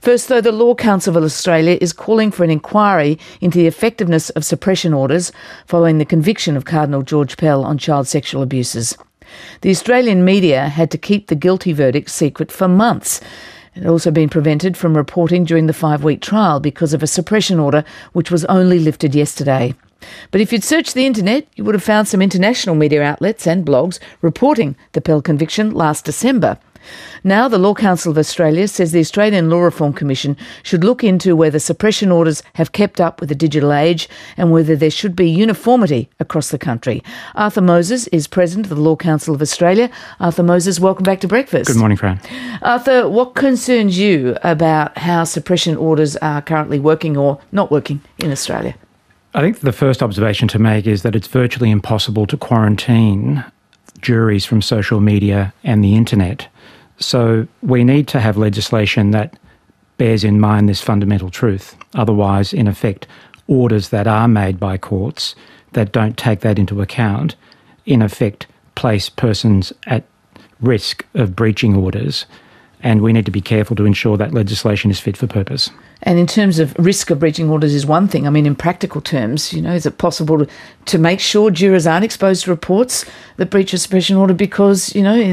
First, though, the Law Council of Australia is calling for an inquiry into the effectiveness of suppression orders following the conviction of Cardinal George Pell on child sexual abuses. The Australian media had to keep the guilty verdict secret for months. It had also been prevented from reporting during the 5-week trial because of a suppression order which was only lifted yesterday. But if you'd searched the internet, you would have found some international media outlets and blogs reporting the Pell conviction last December. Now the Law Council of Australia says the Australian Law Reform Commission should look into whether suppression orders have kept up with the digital age and whether there should be uniformity across the country. Arthur Moses is President of the Law Council of Australia. Arthur Moses, welcome back to Breakfast. Good morning, Fran. Arthur, what concerns you about how suppression orders are currently working or not working in Australia? I think the first observation to make is that it's virtually impossible to quarantine juries from social media and the internet. So we need to have legislation that bears in mind this fundamental truth. Otherwise, in effect, orders that are made by courts that don't take that into account, in effect, place persons at risk of breaching orders. And we need to be careful to ensure that legislation is fit for purpose. And in terms of risk of breaching orders is one thing. I mean, in practical terms, is it possible to make sure jurors aren't exposed to reports that breach a suppression order because,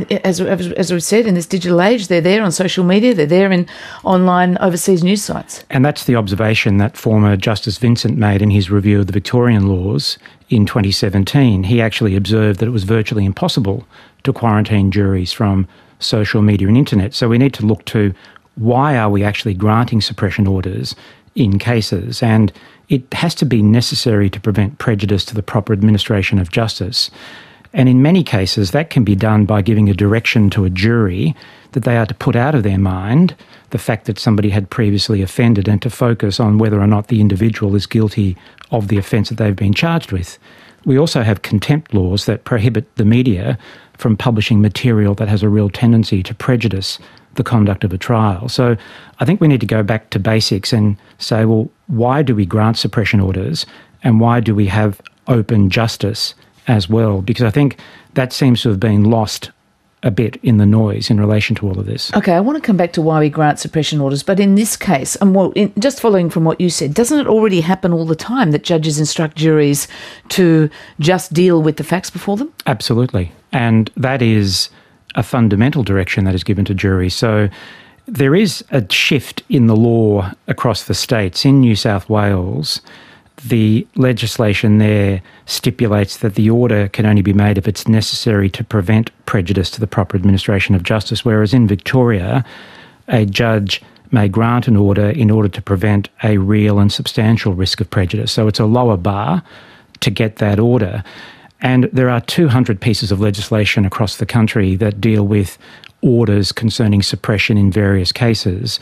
as we've said, in this digital age, they're there on social media, they're there in online overseas news sites. And that's the observation that former Justice Vincent made in his review of the Victorian laws in 2017. He actually observed that it was virtually impossible to quarantine juries from social media and internet. So we need to look to why are we actually granting suppression orders in cases? And it has to be necessary to prevent prejudice to the proper administration of justice. And in many cases, that can be done by giving a direction to a jury that they are to put out of their mind the fact that somebody had previously offended and to focus on whether or not the individual is guilty of the offence that they've been charged with. We also have contempt laws that prohibit the media from publishing material that has a real tendency to prejudice the conduct of a trial. So I think we need to go back to basics and say, well, why do we grant suppression orders and why do we have open justice as well? Because I think that seems to have been lost a bit in the noise in relation to all of this. Okay, I want to come back to why we grant suppression orders, but in this case, just following from what you said, doesn't it already happen all the time that judges instruct juries to just deal with the facts before them? Absolutely. And that is a fundamental direction that is given to juries. So there is a shift in the law across the states. In New South Wales, the legislation there stipulates that the order can only be made if it's necessary to prevent prejudice to the proper administration of justice, whereas in Victoria, a judge may grant an order in order to prevent a real and substantial risk of prejudice. So it's a lower bar to get that order. And there are 200 pieces of legislation across the country that deal with orders concerning suppression in various cases.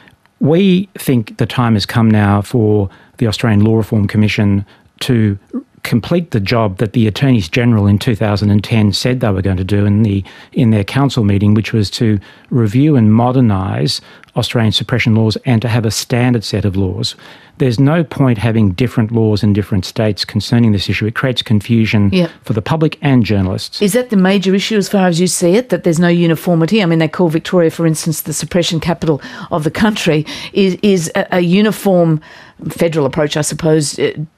We think the time has come now for the Australian Law Reform Commission to complete the job that the Attorneys General in 2010 said they were going to do in their council meeting, which was to review and modernise Australian suppression laws and to have a standard set of laws. There's no point having different laws in different states concerning this issue. It creates confusion for the public and journalists. Is that the major issue as far as you see it, that there's no uniformity? I mean, they call Victoria, for instance, the suppression capital of the country. Is a uniform federal approach, I suppose,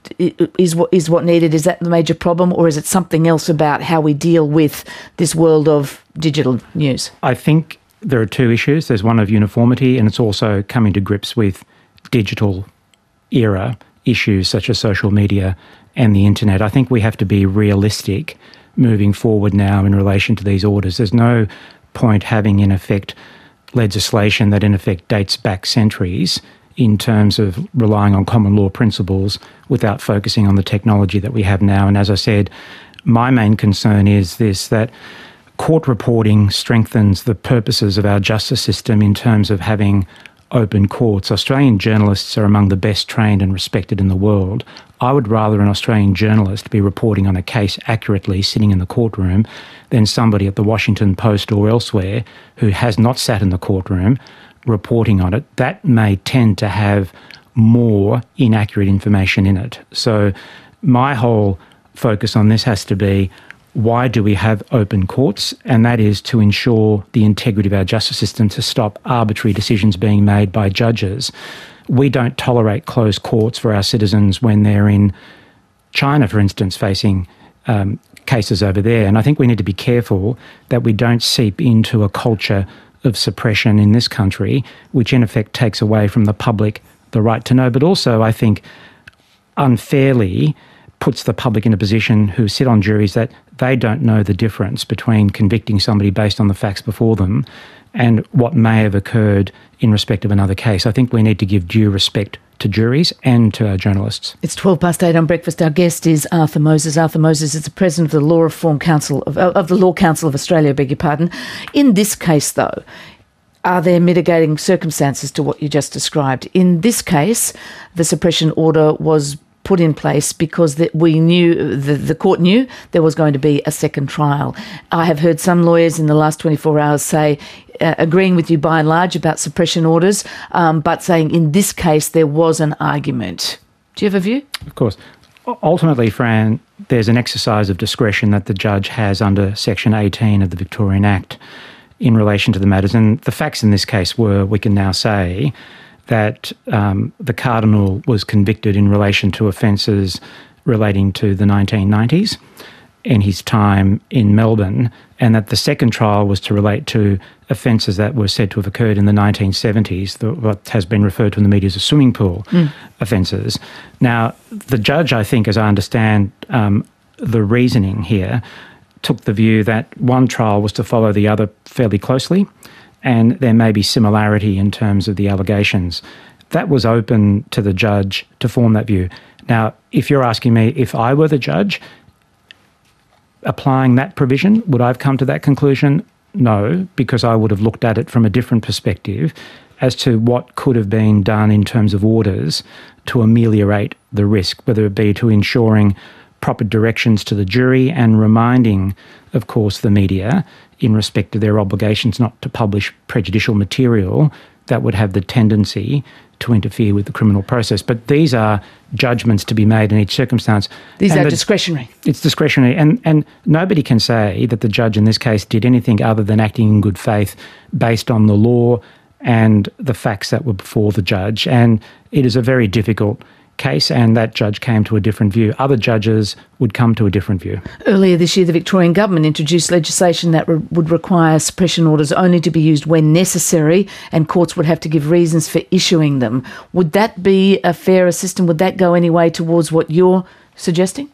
is what needed? Is that the major problem, or is it something else about how we deal with this world of digital news? I think there are two issues. There's one of uniformity, and it's also coming to grips with digital era issues such as social media and the internet. I think we have to be realistic moving forward now in relation to these orders. There's no point having, in effect, legislation that, in effect, dates back centuries in terms of relying on common law principles without focusing on the technology that we have now. And as I said, my main concern is this, that court reporting strengthens the purposes of our justice system in terms of having open courts. Australian journalists are among the best trained and respected in the world. I would rather an Australian journalist be reporting on a case accurately sitting in the courtroom than somebody at the Washington Post or elsewhere who has not sat in the courtroom reporting on it. That may tend to have more inaccurate information in it. So my whole focus on this has to be, why do we have open courts? And that is to ensure the integrity of our justice system, to stop arbitrary decisions being made by judges. We don't tolerate closed courts for our citizens when they're in China, for instance, facing cases over there. And I think we need to be careful that we don't seep into a culture of suppression in this country, which in effect takes away from the public the right to know, but also I think unfairly puts the public in a position who sit on juries that they don't know the difference between convicting somebody based on the facts before them and what may have occurred in respect of another case. I think we need to give due respect to juries and to our journalists. It's 8:12 on Breakfast. Our guest is Arthur Moses. Arthur Moses is the President of the Law Reform Council of the Law Council of Australia, beg your pardon. In this case, though, are there mitigating circumstances to what you just described? In this case, the suppression order was put in place because we knew, the court knew there was going to be a second trial. I have heard some lawyers in the last 24 hours say, agreeing with you by and large about suppression orders, but saying in this case there was an argument. Do you have a view? Of course. Ultimately, Fran, there's an exercise of discretion that the judge has under Section 18 of the Victorian Act in relation to the matters. And the facts in this case were, we can now say, that the Cardinal was convicted in relation to offences relating to the 1990s in his time in Melbourne, and that the second trial was to relate to offences that were said to have occurred in the 1970s, what has been referred to in the media as a swimming pool offences. Now, the judge, I think, as I understand the reasoning here, took the view that one trial was to follow the other fairly closely, and there may be similarity in terms of the allegations. That was open to the judge to form that view. Now, if you're asking me if I were the judge applying that provision, would I have come to that conclusion? No, because I would have looked at it from a different perspective as to what could have been done in terms of orders to ameliorate the risk, whether it be to ensuring proper directions to the jury and reminding, of course, the media in respect to their obligations not to publish prejudicial material that would have the tendency to interfere with the criminal process. But these are judgments to be made in each circumstance. These are discretionary. It's discretionary. And nobody can say that the judge in this case did anything other than acting in good faith based on the law and the facts that were before the judge. And it is a very difficult case, and that judge came to a different view. Other judges would come to a different view. Earlier this year, the Victorian government introduced legislation that would require suppression orders only to be used when necessary, and courts would have to give reasons for issuing them. Would that be a fairer system? Would that go any way towards what you're suggesting?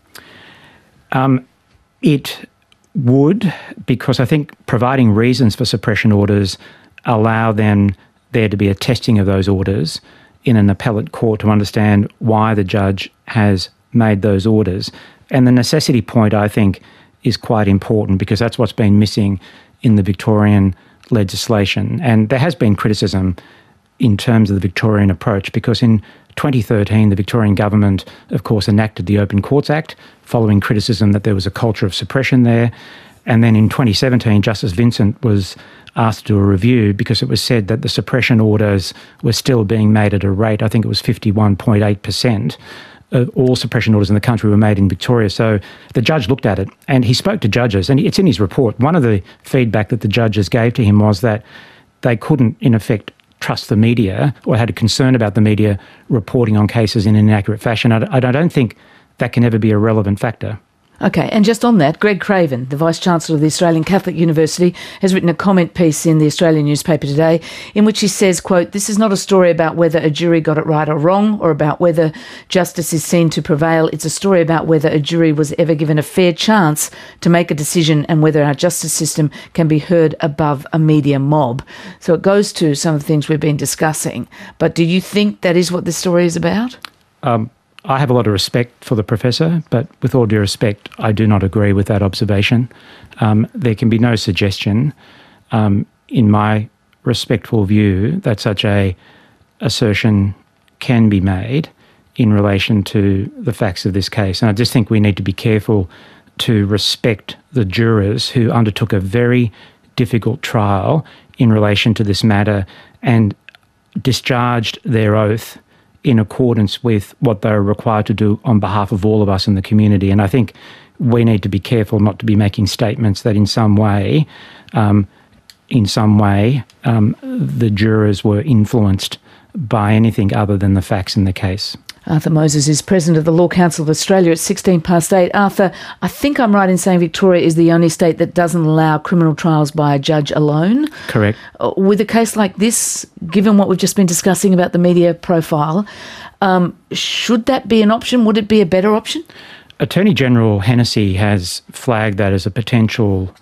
It would, because I think providing reasons for suppression orders allow then there to be a testing of those orders in an appellate court to understand why the judge has made those orders. And the necessity point, I think, is quite important because that's what's been missing in the Victorian legislation. And there has been criticism in terms of the Victorian approach because in 2013, the Victorian government, of course, enacted the Open Courts Act following criticism that there was a culture of suppression there. And then in 2017, Justice Vincent was asked to do a review because it was said that the suppression orders were still being made at a rate, I think it was 51.8% of all suppression orders in the country were made in Victoria. So the judge looked at it and he spoke to judges, and it's in his report. One of the feedback that the judges gave to him was that they couldn't, in effect, trust the media or had a concern about the media reporting on cases in an inaccurate fashion. I don't think that can ever be a relevant factor. Okay, and just on that, Greg Craven, the Vice-Chancellor of the Australian Catholic University, has written a comment piece in the Australian newspaper today in which he says, quote, "This is not a story about whether a jury got it right or wrong or about whether justice is seen to prevail. It's a story about whether a jury was ever given a fair chance to make a decision and whether our justice system can be heard above a media mob." So it goes to some of the things we've been discussing. But do you think that is what this story is about? I have a lot of respect for the professor, but with all due respect, I do not agree with that observation. There can be no suggestion, in my respectful view, that such a assertion can be made in relation to the facts of this case. And I just think we need to be careful to respect the jurors who undertook a very difficult trial in relation to this matter and discharged their oath in accordance with what they are required to do on behalf of all of us in the community. And I think we need to be careful not to be making statements that in some way, the jurors were influenced by anything other than the facts in the case. Arthur Moses is President of the Law Council of Australia at 8:16. Arthur, I think I'm right in saying Victoria is the only state that doesn't allow criminal trials by a judge alone. Correct. With a case like this, given what we've just been discussing about the media profile, should that be an option? Would it be a better option? Attorney General Hennessy has flagged that as a potential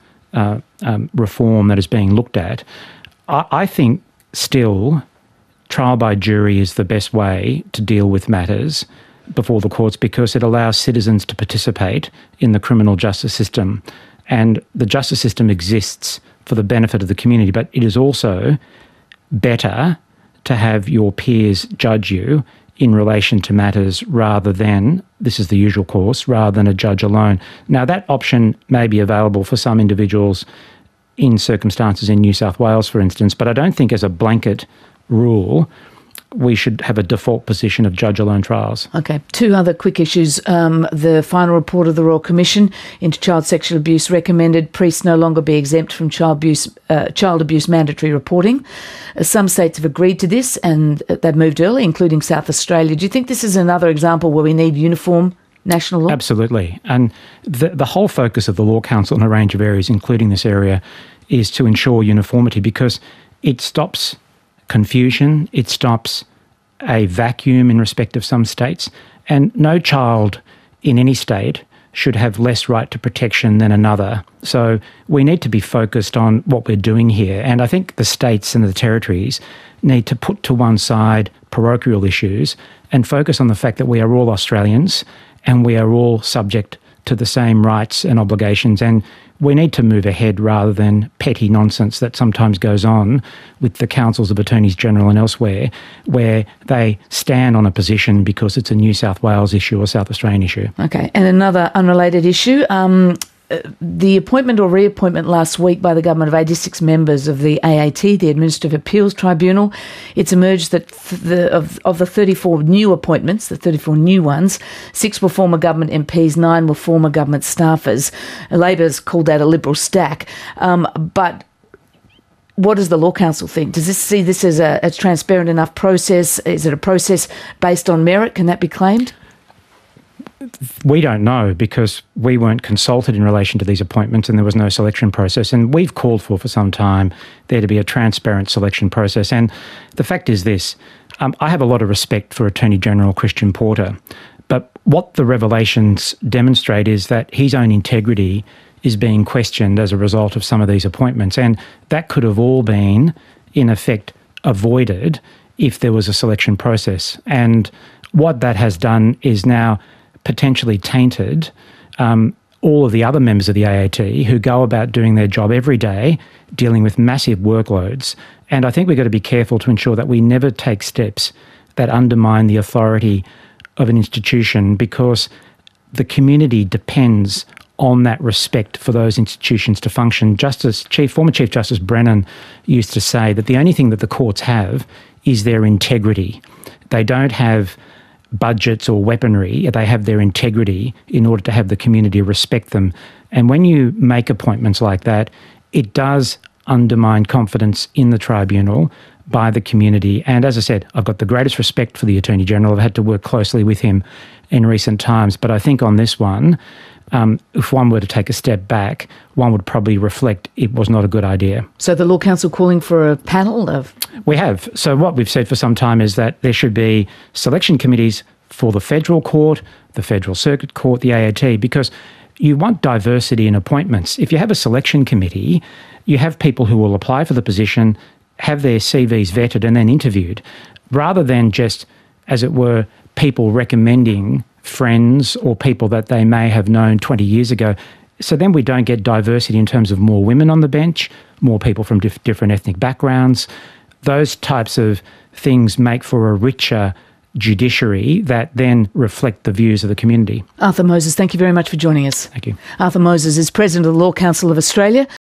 reform that is being looked at. I think still trial by jury is the best way to deal with matters before the courts because it allows citizens to participate in the criminal justice system. And the justice system exists for the benefit of the community, but it is also better to have your peers judge you in relation to matters rather than, this is the usual course, rather than a judge alone. Now, that option may be available for some individuals in circumstances in New South Wales, for instance, but I don't think as a blanket rule we should have a default position of judge-alone trials. Okay, two other quick issues. The final report of the Royal Commission into child sexual abuse recommended priests no longer be exempt from child abuse mandatory reporting. Some states have agreed to this and they've moved early, including South Australia. Do you think this is another example where we need uniform national law? Absolutely. And the whole focus of the Law Council in a range of areas, including this area, is to ensure uniformity because it stops confusion, it stops a vacuum in respect of some states, and no child in any state should have less right to protection than another. So we need to be focused on what we're doing here, and I think the states and the territories need to put to one side parochial issues and focus on the fact that we are all Australians and we are all subject to the same rights and obligations, and we need to move ahead rather than petty nonsense that sometimes goes on with the councils of attorneys general and elsewhere where they stand on a position because it's a New South Wales issue or South Australian issue. Okay, and another unrelated issue, the appointment or reappointment last week by the government of 86 members of the AAT, the Administrative Appeals Tribunal. It's emerged that of the 34 new appointments, the 34 new ones, 6 were former government MPs, 9 were former government staffers. Labor's called that a Liberal stack. But what does the Law Council think? Does this see this as a transparent enough process? Is it a process based on merit? Can that be claimed? We don't know because we weren't consulted in relation to these appointments and there was no selection process. And we've called for some time there to be a transparent selection process. And the fact is this, I have a lot of respect for Attorney General Christian Porter, but what the revelations demonstrate is that his own integrity is being questioned as a result of some of these appointments. And that could have all been, in effect, avoided if there was a selection process. And what that has done is now potentially tainted all of the other members of the AAT who go about doing their job every day, dealing with massive workloads. And I think we've got to be careful to ensure that we never take steps that undermine the authority of an institution because the community depends on that respect for those institutions to function. Former Chief Justice Brennan used to say that the only thing that the courts have is their integrity. They don't have budgets or weaponry, they have their integrity in order to have the community respect them. And when you make appointments like that, it does undermine confidence in the tribunal by the community. And as I said, I've got the greatest respect for the Attorney General. I've had to work closely with him in recent times. But I think on this one, if one were to take a step back, one would probably reflect it was not a good idea. So the Law Council calling for a panel of... We have. So what we've said for some time is that there should be selection committees for the Federal Court, the Federal Circuit Court, the AAT, because you want diversity in appointments. If you have a selection committee, you have people who will apply for the position, have their CVs vetted and then interviewed, rather than just, as it were, people recommending friends or people that they may have known 20 years ago. So then we don't get diversity in terms of more women on the bench, more people from different ethnic backgrounds. Those types of things make for a richer judiciary that then reflect the views of the community. Arthur Moses, thank you very much for joining us. Thank you. Arthur Moses is President of the Law Council of Australia.